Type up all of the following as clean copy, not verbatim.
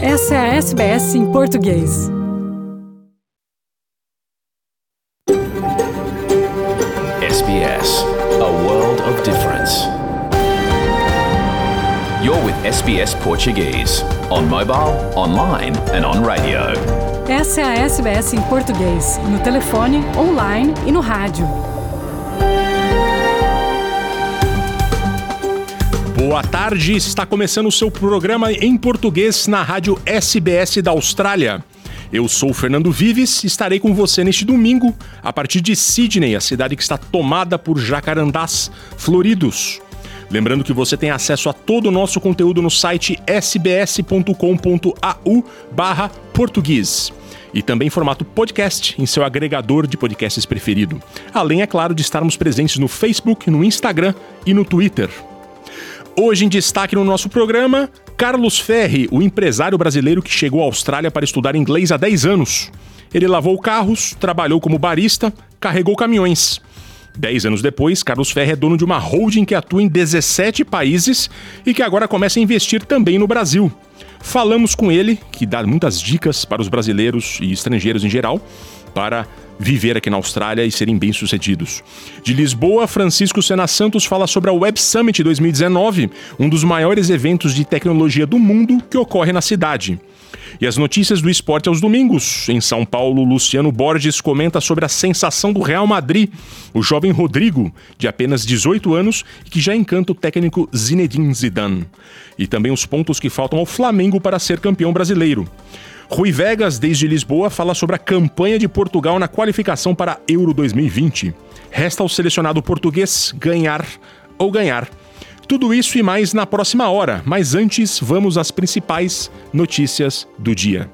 Essa é a SBS em português. SBS, a world of difference. You're with SBS Portuguese, on mobile, online and on radio. Essa é a SBS em português, no telefone, online e no rádio. Boa tarde, está começando o seu programa em português na rádio SBS da Austrália. Eu sou o Fernando Vives e estarei com você neste domingo, a partir de Sydney, a cidade que está tomada por jacarandás floridos. Lembrando que você tem acesso a todo o nosso conteúdo no site sbs.com.au/português e também em formato podcast em seu agregador de podcasts preferido. Além, é claro, de estarmos presentes no Facebook, no Instagram e no Twitter. Hoje em destaque no nosso programa, Carlos Ferri, o empresário brasileiro que chegou à Austrália para estudar inglês há 10 anos. Ele lavou carros, trabalhou como barista, carregou caminhões. 10 anos depois, Carlos Ferri é dono de uma holding que atua em 17 países e que agora começa a investir também no Brasil. Falamos com ele, que dá muitas dicas para os brasileiros e estrangeiros em geral, para viver aqui na Austrália e serem bem-sucedidos. De Lisboa, Francisco Sena Santos fala sobre a Web Summit 2019, um dos maiores eventos de tecnologia do mundo que ocorre na cidade. E as notícias do esporte aos domingos. Em São Paulo, Luciano Borges comenta sobre a sensação do Real Madrid, o jovem Rodrigo, de apenas 18 anos, que já encanta o técnico Zinedine Zidane. E também os pontos que faltam ao Flamengo para ser campeão brasileiro. Rui Vegas, desde Lisboa, fala sobre a campanha de Portugal na qualificação para Euro 2020. Resta ao selecionado português ganhar ou ganhar. Tudo isso e mais na próxima hora, mas antes vamos às principais notícias do dia.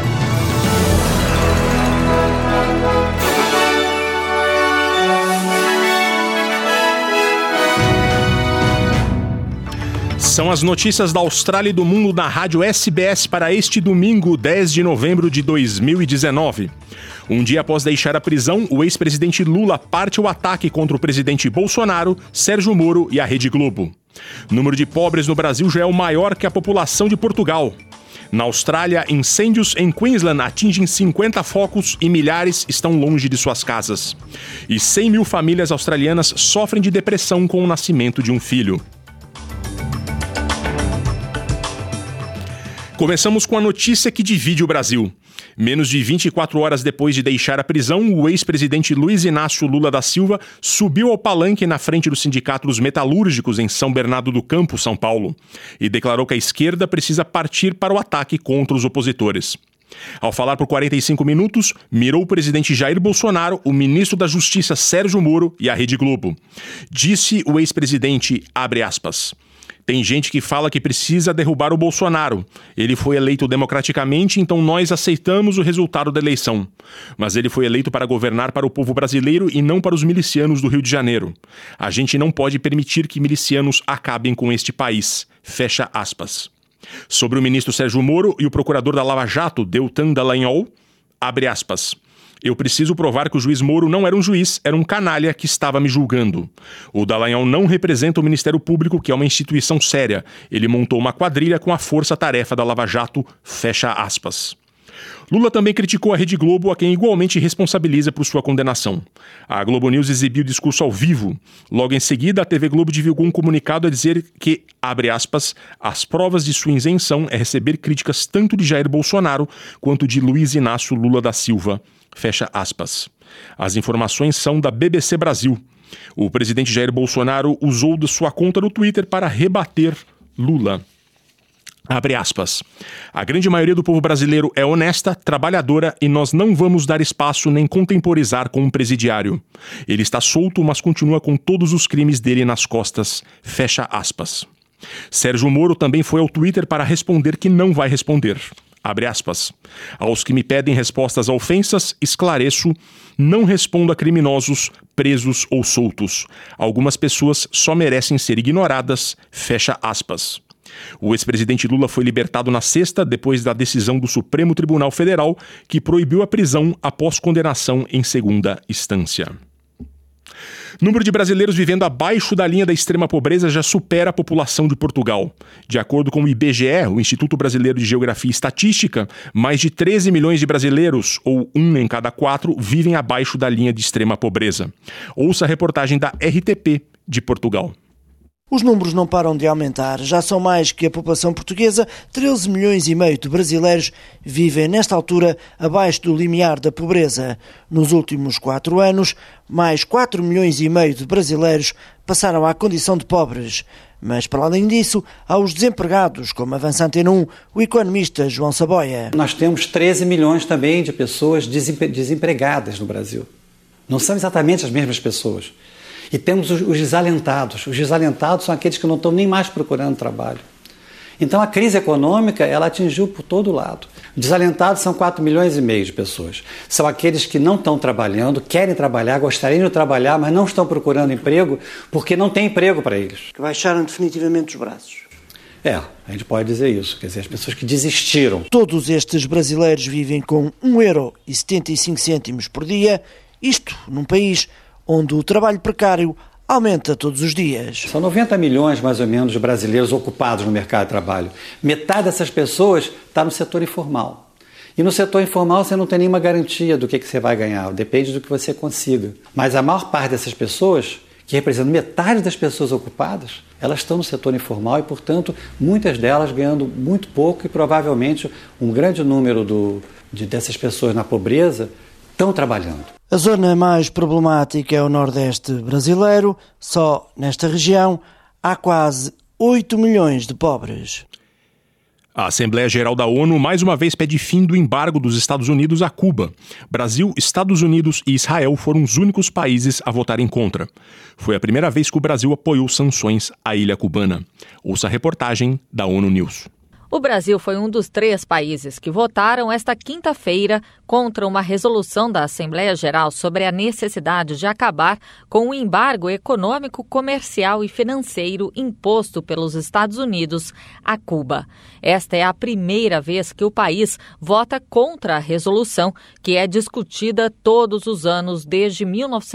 São as notícias da Austrália e do mundo na rádio SBS para este domingo, 10 de novembro de 2019. Um dia após deixar a prisão, o ex-presidente Lula parte ao ataque contra o presidente Bolsonaro, Sérgio Moro e a Rede Globo. O número de pobres no Brasil já é o maior que a população de Portugal. Na Austrália, incêndios em Queensland atingem 50 focos e milhares estão longe de suas casas. E 100 mil famílias australianas sofrem de depressão com o nascimento de um filho. Começamos com a notícia que divide o Brasil. Menos de 24 horas depois de deixar a prisão, o ex-presidente Luiz Inácio Lula da Silva subiu ao palanque na frente do Sindicato dos Metalúrgicos em São Bernardo do Campo, São Paulo, e declarou que a esquerda precisa partir para o ataque contra os opositores. Ao falar por 45 minutos, mirou o presidente Jair Bolsonaro, o ministro da Justiça Sérgio Moro e a Rede Globo. Disse o ex-presidente, abre aspas, tem gente que fala que precisa derrubar o Bolsonaro. Ele foi eleito democraticamente, então nós aceitamos o resultado da eleição. Mas ele foi eleito para governar para o povo brasileiro e não para os milicianos do Rio de Janeiro. A gente não pode permitir que milicianos acabem com este país. Fecha aspas. Sobre o ministro Sérgio Moro e o procurador da Lava Jato, Deltan Dallagnol, abre aspas. Eu preciso provar que o juiz Moro não era um juiz, era um canalha que estava me julgando. O Dallagnol não representa o Ministério Público, que é uma instituição séria. Ele montou uma quadrilha com a força-tarefa da Lava Jato, fecha aspas. Lula também criticou a Rede Globo, a quem igualmente responsabiliza por sua condenação. A Globo News exibiu o discurso ao vivo. Logo em seguida, a TV Globo divulgou um comunicado a dizer que, abre aspas, as provas de sua isenção é receber críticas tanto de Jair Bolsonaro quanto de Luiz Inácio Lula da Silva. Fecha aspas. As informações são da BBC Brasil. O presidente Jair Bolsonaro usou de sua conta no Twitter para rebater Lula. Abre aspas. A grande maioria do povo brasileiro é honesta, trabalhadora e nós não vamos dar espaço nem contemporizar com um presidiário. Ele está solto, mas continua com todos os crimes dele nas costas. Fecha aspas. Sérgio Moro também foi ao Twitter para responder que não vai responder. Abre aspas. Aos que me pedem respostas a ofensas, esclareço, não respondo a criminosos, presos ou soltos. Algumas pessoas só merecem ser ignoradas, fecha aspas. O ex-presidente Lula foi libertado na sexta, depois da decisão do Supremo Tribunal Federal, que proibiu a prisão após condenação em segunda instância. Número de brasileiros vivendo abaixo da linha da extrema pobreza já supera a população de Portugal. De acordo com o IBGE, o Instituto Brasileiro de Geografia e Estatística, mais de 13 milhões de brasileiros, ou 1 em cada 4, vivem abaixo da linha de extrema pobreza. Ouça a reportagem da RTP de Portugal. Os números não param de aumentar. Já são mais que a população portuguesa. 13 milhões e meio de brasileiros vivem, nesta altura, abaixo do limiar da pobreza. Nos últimos 4 anos, mais 4 milhões e meio de brasileiros passaram à condição de pobres. Mas, para além disso, há os desempregados, como avança Antena 1, o economista João Saboia. Nós temos 13 milhões também de pessoas desempregadas no Brasil. Não são exatamente as mesmas pessoas. E temos os desalentados. Os desalentados são aqueles que não estão nem mais procurando trabalho. Então a crise econômica, ela atingiu por todo lado. Desalentados são 4 milhões e meio de pessoas. São aqueles que não estão trabalhando, querem trabalhar, gostariam de trabalhar, mas não estão procurando emprego porque não tem emprego para eles. Que baixaram definitivamente os braços. A gente pode dizer isso. Quer dizer, as pessoas que desistiram. Todos estes brasileiros vivem com 1,75€ por dia. Isto num país onde o trabalho precário aumenta todos os dias. São 90 milhões, mais ou menos, de brasileiros ocupados no mercado de trabalho. Metade dessas pessoas está no setor informal. E no setor informal você não tem nenhuma garantia do que você vai ganhar, depende do que você consiga. Mas a maior parte dessas pessoas, que representam metade das pessoas ocupadas, elas estão no setor informal e, portanto, muitas delas ganhando muito pouco e provavelmente um grande número dessas pessoas na pobreza estão trabalhando. A zona mais problemática é o Nordeste brasileiro. Só nesta região há quase 8 milhões de pobres. A Assembleia Geral da ONU mais uma vez pede fim do embargo dos Estados Unidos a Cuba. Brasil, Estados Unidos e Israel foram os únicos países a votarem contra. Foi a primeira vez que o Brasil apoiou sanções à ilha cubana. Ouça a reportagem da ONU News. O Brasil foi um dos 3 países que votaram esta quinta-feira contra uma resolução da Assembleia Geral sobre a necessidade de acabar com o embargo econômico, comercial e financeiro imposto pelos Estados Unidos a Cuba. Esta é a primeira vez que o país vota contra a resolução, que é discutida todos os anos desde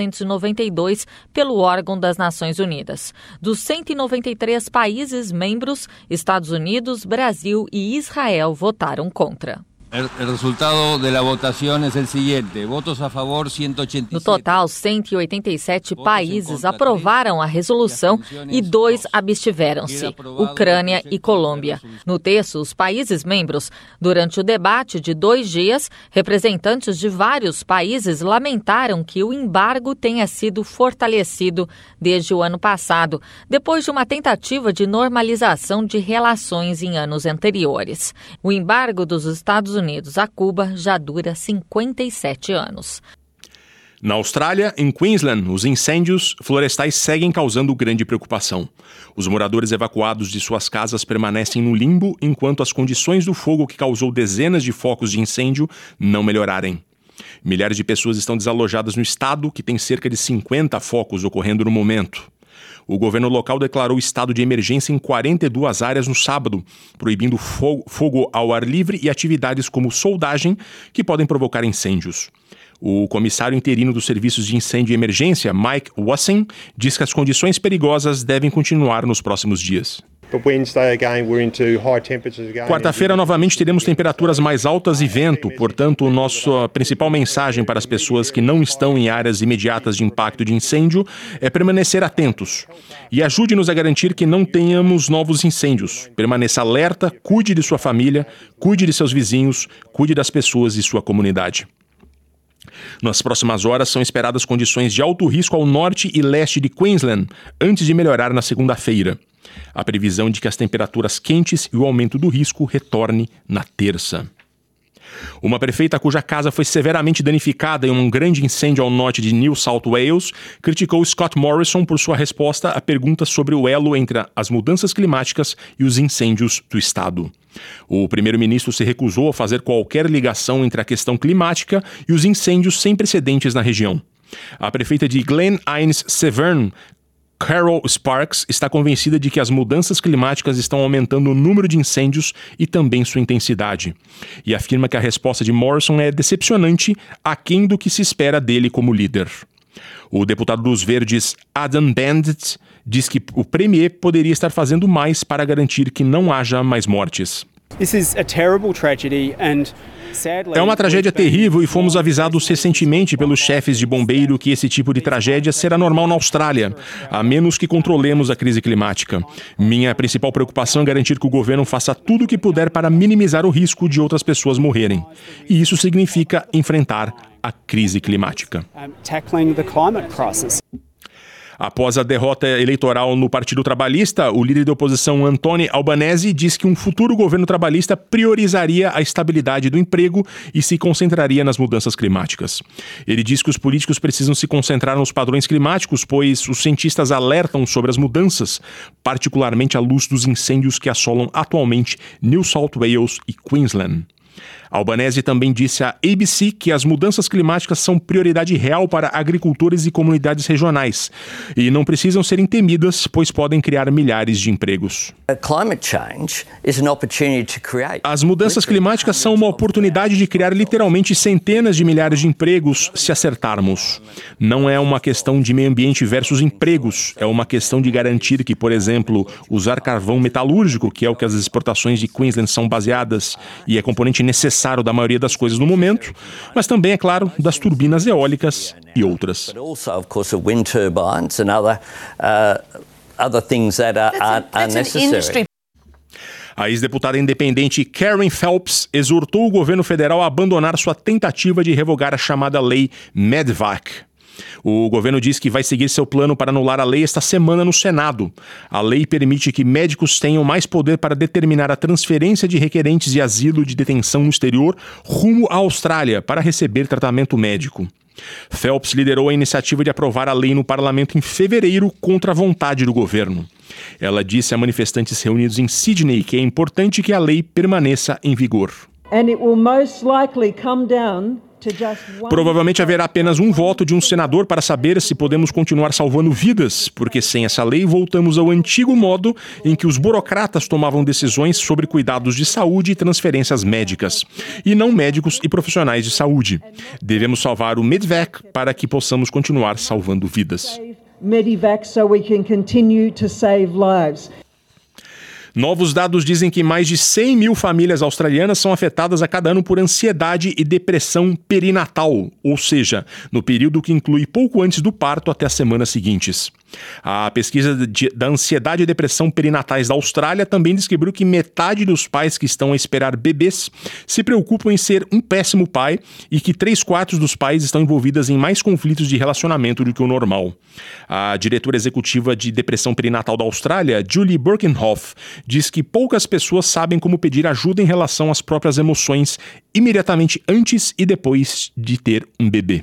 1992 pelo órgão das Nações Unidas. Dos 193 países membros, Estados Unidos, Brasil e Israel votaram contra. O resultado da votação é o seguinte: votos a favor 187. No total, 187 países aprovaram a resolução e 2 abstiveram-se, Ucrânia e Colômbia. No texto, os países membros, durante o debate de 2 dias, representantes de vários países lamentaram que o embargo tenha sido fortalecido desde o ano passado, depois de uma tentativa de normalização de relações em anos anteriores. O embargo dos Estados Unidos a Cuba já dura 57 anos. Na Austrália, em Queensland, os incêndios florestais seguem causando grande preocupação. Os moradores evacuados de suas casas permanecem no limbo enquanto as condições do fogo que causou dezenas de focos de incêndio não melhorarem. Milhares de pessoas estão desalojadas no estado, que tem cerca de 50 focos ocorrendo no momento. O governo local declarou estado de emergência em 42 áreas no sábado, proibindo fogo ao ar livre e atividades como soldagem, que podem provocar incêndios. O comissário interino dos serviços de incêndio e emergência, Mike Wassen, diz que as condições perigosas devem continuar nos próximos dias. Quarta-feira, novamente, teremos temperaturas mais altas e vento. Portanto, nossa principal mensagem para as pessoas que não estão em áreas imediatas de impacto de incêndio é permanecer atentos. E ajude-nos a garantir que não tenhamos novos incêndios. Permaneça alerta, cuide de sua família, cuide de seus vizinhos, cuide das pessoas de sua comunidade. Nas próximas horas são esperadas condições de alto risco ao norte e leste de Queensland, antes de melhorar na segunda-feira. A previsão de que as temperaturas quentes e o aumento do risco retorne na terça. Uma prefeita cuja casa foi severamente danificada em um grande incêndio ao norte de New South Wales criticou Scott Morrison por sua resposta a perguntas sobre o elo entre as mudanças climáticas e os incêndios do estado. O primeiro-ministro se recusou a fazer qualquer ligação entre a questão climática e os incêndios sem precedentes na região. A prefeita de Glen Innes Severn, Carol Sparks, está convencida de que as mudanças climáticas estão aumentando o número de incêndios e também sua intensidade. E afirma que a resposta de Morrison é decepcionante, aquém do que se espera dele como líder. O deputado dos Verdes, Adam Bandit, diz que o premier poderia estar fazendo mais para garantir que não haja mais mortes. É uma tragédia terrível e fomos avisados recentemente pelos chefes de bombeiro que esse tipo de tragédia será normal na Austrália, a menos que controlemos a crise climática. Minha principal preocupação é garantir que o governo faça tudo o que puder para minimizar o risco de outras pessoas morrerem. E isso significa enfrentar a crise climática. Após a derrota eleitoral no Partido Trabalhista, o líder da oposição Anthony Albanese diz que um futuro governo trabalhista priorizaria a estabilidade do emprego e se concentraria nas mudanças climáticas. Ele diz que os políticos precisam se concentrar nos padrões climáticos, pois os cientistas alertam sobre as mudanças, particularmente à luz dos incêndios que assolam atualmente New South Wales e Queensland. Albanese também disse à ABC que as mudanças climáticas são prioridade real para agricultores e comunidades regionais e não precisam serem temidas, pois podem criar milhares de empregos. As mudanças climáticas são uma oportunidade de criar literalmente centenas de milhares de empregos se acertarmos. Não é uma questão de meio ambiente versus empregos, é uma questão de garantir que, por exemplo, usar carvão metalúrgico, que é o que as exportações de Queensland são baseadas e é componente necessário da maioria das coisas no momento, mas também, é claro, das turbinas eólicas e outras. A ex-deputada independente Karen Phelps exortou o governo federal a abandonar sua tentativa de revogar a chamada lei Medevac. O governo diz que vai seguir seu plano para anular a lei esta semana no Senado. A lei permite que médicos tenham mais poder para determinar a transferência de requerentes de asilo de detenção no exterior rumo à Austrália para receber tratamento médico. Phelps liderou a iniciativa de aprovar a lei no parlamento em fevereiro contra a vontade do governo. Ela disse a manifestantes reunidos em Sydney que é importante que a lei permaneça em vigor. Provavelmente haverá apenas um voto de um senador para saber se podemos continuar salvando vidas, porque sem essa lei voltamos ao antigo modo em que os burocratas tomavam decisões sobre cuidados de saúde e transferências médicas, e não médicos e profissionais de saúde. Devemos salvar o Medevac para que possamos continuar salvando vidas. Novos dados dizem que mais de 100 mil famílias australianas são afetadas a cada ano por ansiedade e depressão perinatal, ou seja, no período que inclui pouco antes do parto até as semanas seguintes. A pesquisa da ansiedade e depressão perinatais da Austrália também descobriu que metade dos pais que estão a esperar bebês se preocupam em ser um péssimo pai e que 3/4 dos pais estão envolvidas em mais conflitos de relacionamento do que o normal. A diretora executiva de depressão perinatal da Austrália, Julie Birkenhoff, diz que poucas pessoas sabem como pedir ajuda em relação às próprias emoções imediatamente antes e depois de ter um bebê.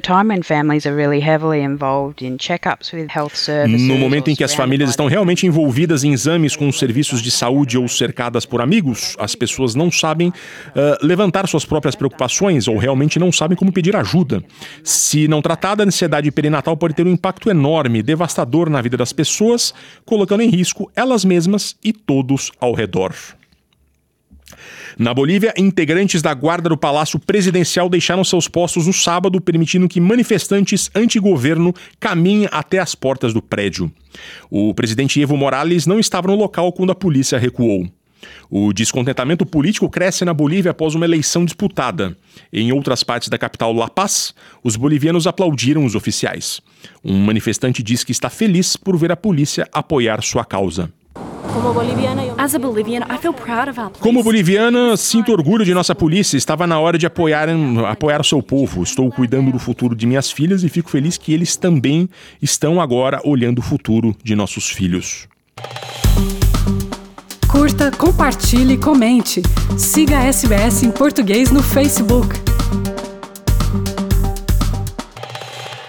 No momento em que as famílias estão realmente envolvidas em exames com os serviços de saúde ou cercadas por amigos, as pessoas não sabem levantar suas próprias preocupações ou realmente não sabem como pedir ajuda. Se não tratada, a ansiedade perinatal pode ter um impacto enorme, devastador na vida das pessoas, colocando em risco elas mesmas e todos ao redor. Na Bolívia, integrantes da guarda do Palácio Presidencial deixaram seus postos no sábado, permitindo que manifestantes anti-governo caminhem até as portas do prédio. O presidente Evo Morales não estava no local quando a polícia recuou. O descontentamento político cresce na Bolívia após uma eleição disputada. Em outras partes da capital La Paz, os bolivianos aplaudiram os oficiais. Um manifestante diz que está feliz por ver a polícia apoiar sua causa. Como boliviana, sinto orgulho de nossa polícia. Estava na hora de apoiar o seu povo. Estou cuidando do futuro de minhas filhas e fico feliz que eles também estão agora olhando o futuro de nossos filhos. Curta, compartilhe, comente. Siga a SBS em português no Facebook.